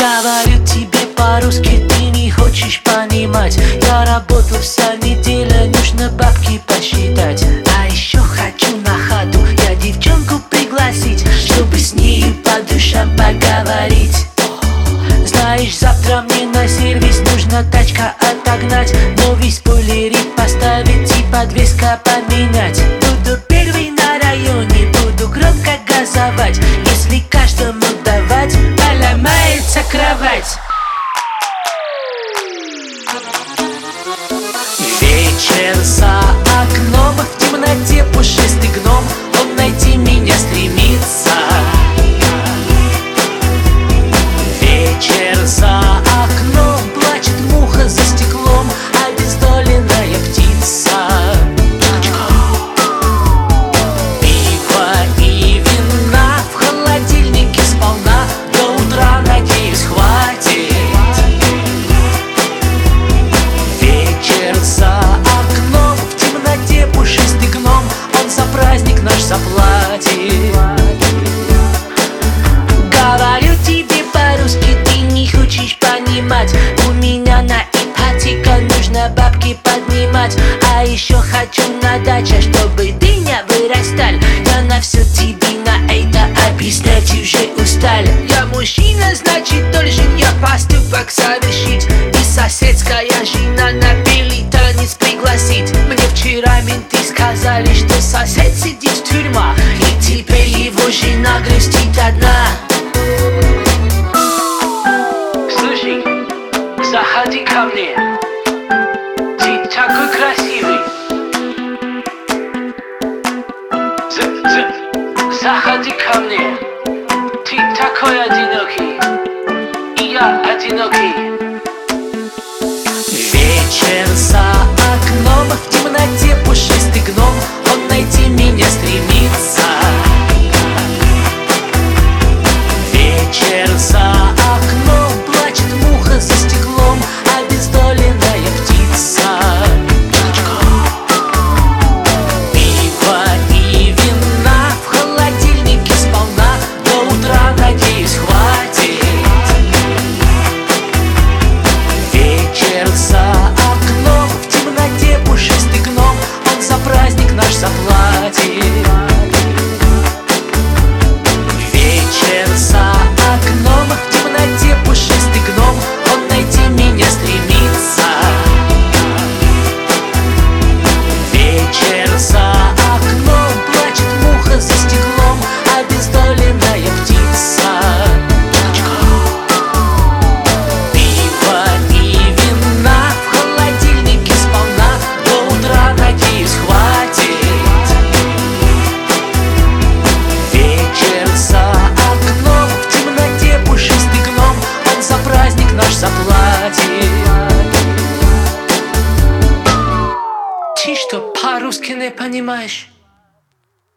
Говорю тебе по-русски, ты не хочешь понимать. Я работал вся неделя, нужно бабки посчитать. А еще хочу на хату я девчонку пригласить, чтобы с нею по душам поговорить. Знаешь, завтра мне на сервис нужно тачка отогнать, новый спойлерик поставить и подвеска поменять. Буду первый на районе, буду громко газовать. Если каждому давать, поломается кровать. Вечер за окном, в темноте пушистый гном, он найти меня стремится. Вечер за окном, плачет муха за стеклом, обездоленная птица. Пиво и вина в холодильнике сполна, до утра, надеюсь, хватит. Вечер за окном, в темноте пушистый гном, он за праздник наш заплатит. Говорю тебе по-русски, ты не хочешь понимать. У меня на ипотеку нужно бабки поднимать. А еще хочу на даче, чтобы дыня вырастали. Я на все тебе на это объяснять уже устал. Я мужчина, значит должен я поступок совершить. И соседская жена на белый танец пригласить. Мне вчера менты сказали, что сосед сидит в тюрьме, и теперь его жена грустит одна. Слушай, заходи ко мне, ты такой красивый. Заходи ко мне, ты такой одинокий, и я одинокий. Вечер за окном, в темноте пушистый гном, он найти меня стремится. Вечер за окном, плачет муха за стеклом, обездоленная птица. Пиво и вина в холодильнике сполна, до утра, надеюсь, хватит. Вечер за окном, в темноте пушистый гном, он за праздник наш заплатит. Вечер за окном, в темноте пушистый гном, он найти меня стремится. Вечер за окном, плачет муха за стеклом, обездоленная птица. Пиво и вина в холодильнике сполна, до утра, надеюсь, хватит. Вечер за окном, в темноте пушистый гном, он за праздник наш заплатит. Ты что, по-русски не понимаешь?